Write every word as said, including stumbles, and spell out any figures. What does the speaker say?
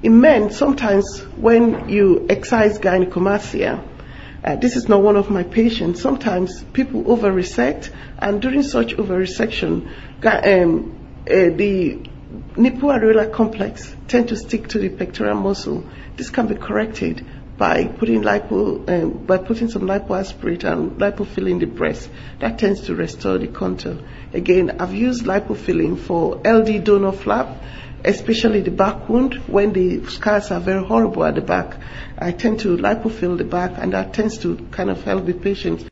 In men, sometimes when you excise gynecomastia, uh, this is not one of my patients, sometimes people over-resect, and during such over-resection, um, uh, the nipple areolar complex tend to stick to the pectoral muscle. This can be corrected by putting lipo, um, by putting some lipoaspirate and lipofilling in the breast. That tends to restore the contour. Again, I've used lipofilling for L D donor flap, especially the back wound. When the scars are very horrible at the back, I tend to lipofill the back, and that tends to kind of help the patient.